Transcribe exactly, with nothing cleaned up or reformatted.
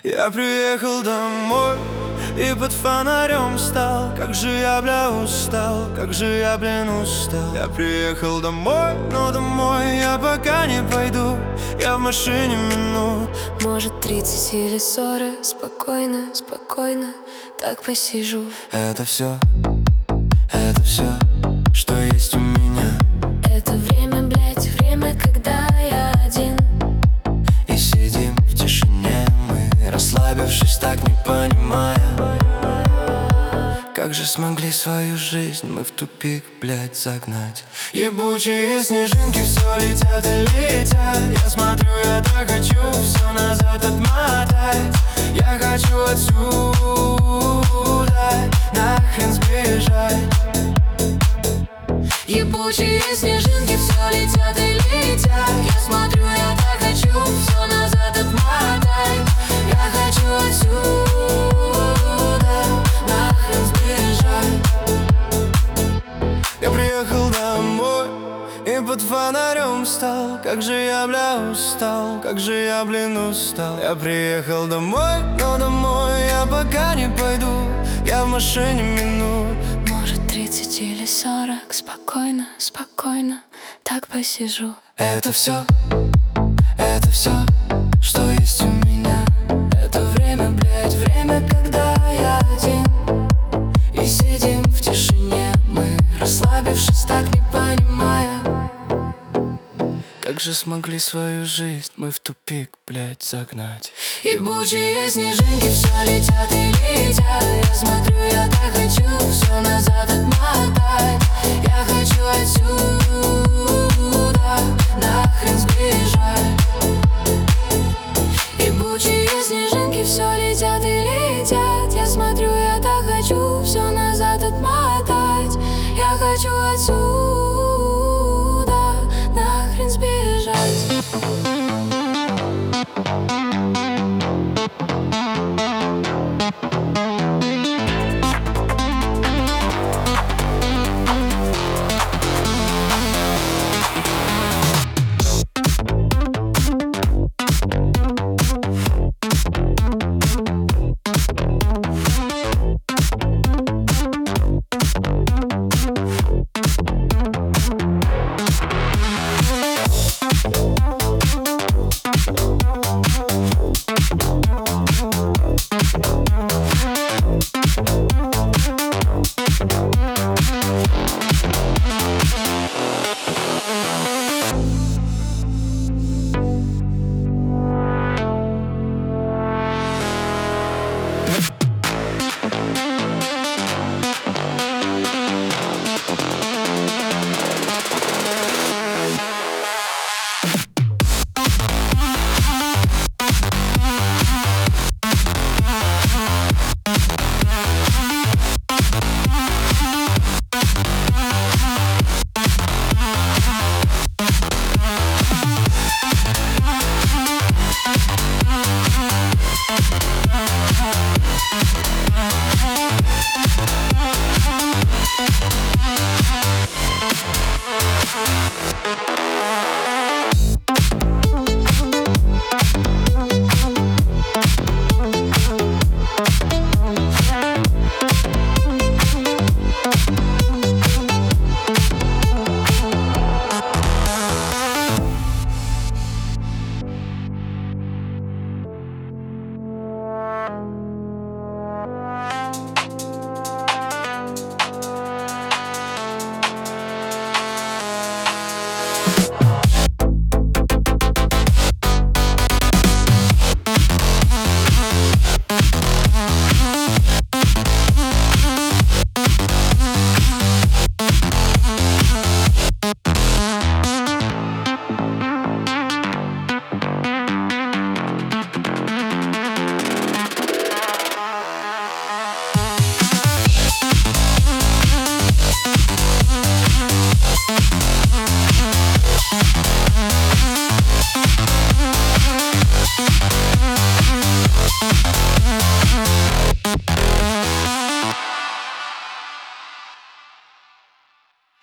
Я приехал домой и под фонарем стал. Как же я, бля, устал, как же я, блин, устал. Я приехал домой, но домой я пока не пойду. Я в машине минут, может, тридцать или сорок. Спокойно, спокойно, так посижу. Это все, это все, что есть у меня. Это время, блядь, время, когда я один. И сидим в тишине мы, расслабившись, так не понимая, как же смогли свою жизнь мы в тупик, блядь, загнать. Ебучие снежинки все летят и летят. Я смотрю, я так хочу все назад отмотать. Я хочу отсюда нахрен сбежать. Ебучие снежинки все летят и летят. Я смотрю, я так хочу все назад отмотать. Я хочу отсюда нахрен сбежать. Я приехал домой и под фонарем стал. Как же я, бля, устал, как же я, блин, устал. Я приехал домой, но домой я пока не пойду. Я в машине минут, может, тридцать или сорок. Спокойно, спокойно, так посижу. это все, это все, что есть у меня. Это время, блядь, время, когда я один. И сидим в тишине мы, Расслабившись, так не понимая, как же смогли свою жизнь мы в тупик, блядь, загнать. ебучие снежинки все летят и летят. Я смотрю, я так хочу все назад отмотать. Я хочу отсюда нахрен сбежать. Ебучие снежинки все летят и летят. Я смотрю, я так хочу все назад отмотать. Я хочу отсюда